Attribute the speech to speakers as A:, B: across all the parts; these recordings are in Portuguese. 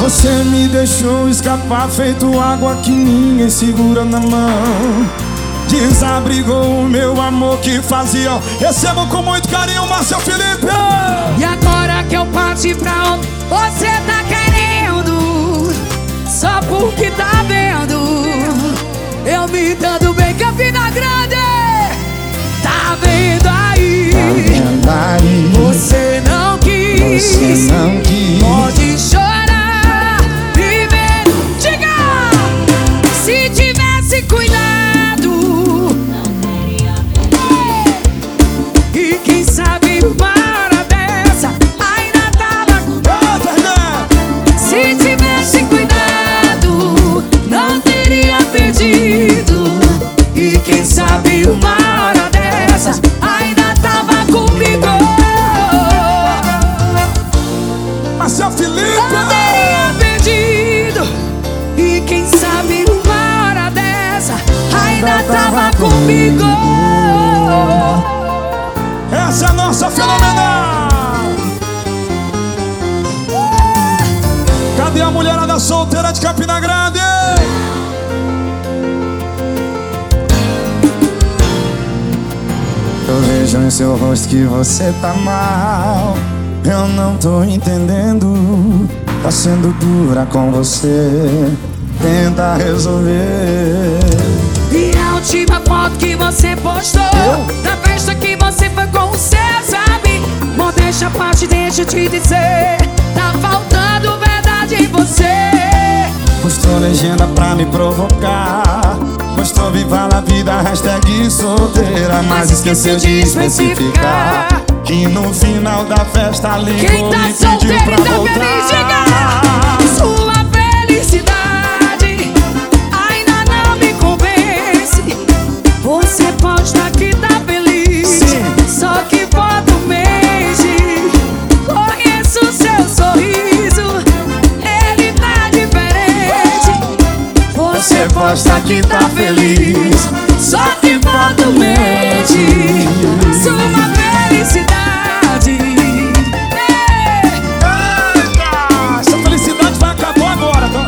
A: Você me deixou escapar feito água que ninguém segura na mão. Desabrigou o meu amor que fazia. Recebam com muito carinho, Márcio Felipe.
B: E agora que eu parti pra onde você tá querendo, só porque tá vendo eu me dando bem, Campina Grande. Tá vendo aí? Você não quis. Pode chorar e ver. Diga! Se tivesse cuidado, e quem sabe uma hora dessa ainda tava. Se tivesse cuidado, não teria perdido. E quem sabe uma hora dessa ainda tava comigo.
A: Márcio Felipe.
B: Não teria perdido. E quem sabe uma hora dessa ainda tava comigo.
A: Essa é a nossa fenomenal. Cadê a mulherada solteira de Campina Grande? Eu vejo em seu rosto que você tá mal. Eu não tô entendendo. Tá sendo dura com você. Tenta resolver.
B: E a última foto que você postou da festa que você foi com os seus amigos. Modéstia à parte, deixa eu te dizer, tá faltando verdade em você.
A: Postou legenda pra me provocar. Postou viva a vida, hashtag solteira. Mas esqueceu de especificar que no final da festa ligou
B: quem tá
A: e pediu
B: solteiro
A: pra
B: e tá
A: voltar.
B: feliz, diga! Sua felicidade ainda não me convence. Você pode tá que tá feliz,
A: sim,
B: só que falta um mês. Conheço o seu sorriso, ele tá diferente. Você pode tá que tá feliz, só que falta um mês. Sua felicidade.
A: Eita, essa felicidade vai acabar agora, tá?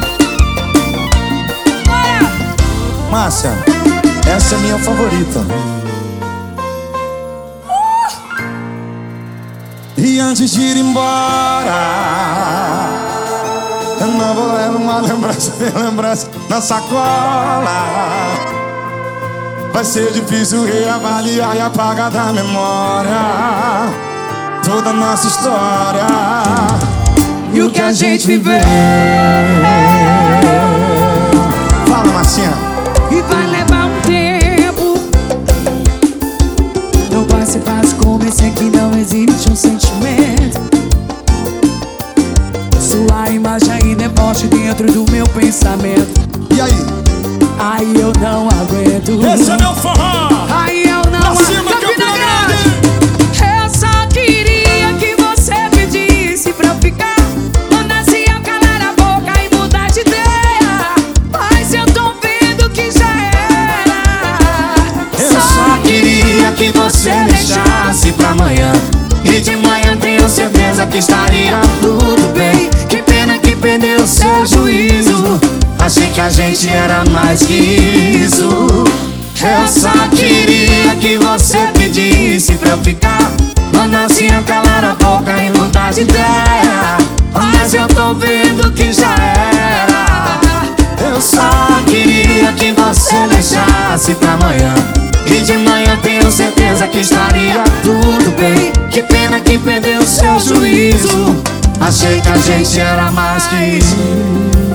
A: Márcia, essa é minha favorita. E antes de ir embora, eu não vou levar uma lembrança na sacola. Vai ser difícil reavaliar e apagar da memória toda a nossa história
B: E o que a gente viveu.
A: Fala, Marcinha.
B: E vai levar um tempo. Não vai ser fácil convencer que não existe um sentimento. Sua imagem ainda é forte dentro do meu pensamento.
A: E aí?
B: Aí eu não aguento.
A: Esse é meu forró.
B: Aí eu não aguento.
A: Campina Grande.
B: Eu só queria que você pedisse pra ficar. Mandasse eu calar a boca e mudar de ideia. Mas eu tô vendo que já era.
A: Eu só
B: queria que você deixasse pra amanhã. E de manhã tenho certeza que estaria tudo bem. Que pena que perdeu o seu juízo. Achei que a gente era mais que isso. Eu só queria que você pedisse pra eu ficar. Mandasse eu calar a boca e mudar de ideia. Mas eu tô vendo que já era. Eu só queria que você deixasse pra amanhã. E de manhã tenho certeza que estaria tudo bem. Que pena que perdeu o seu juízo. Achei que a gente era mais que isso.